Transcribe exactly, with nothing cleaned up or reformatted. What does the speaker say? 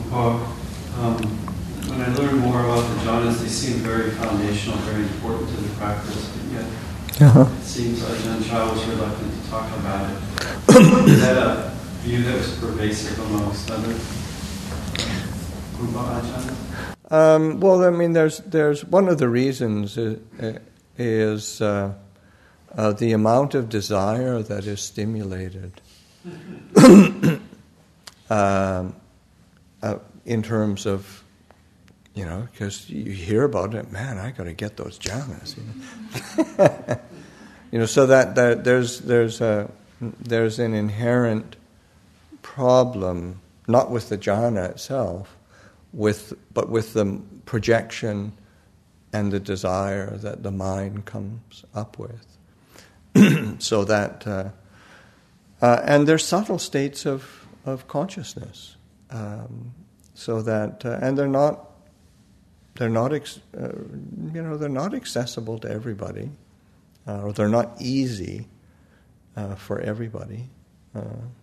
Well, um, when I learned more about the jhanas, they seem very foundational, very important to the practice, but yet uh-huh. It seems like Ajahn Chah was reluctant to talk about it. Is that a view that was pervasive amongst other Rupa Ajanas? Um, well, I mean, there's there's one of the reasons is, is uh, uh, the amount of desire that is stimulated um, uh, in terms of, you know, because you hear about it, man, I got to get those jhanas, you know. You know, so that, that there's there's a there's an inherent problem, not with the jhana itself, with but with the projection and the desire that the mind comes up with. So that, uh, uh, and there's subtle states of of consciousness, um, so that, uh, and they're not. They're not, ex- uh, you know, they're not accessible to everybody, uh, or they're not easy uh, for everybody. Uh,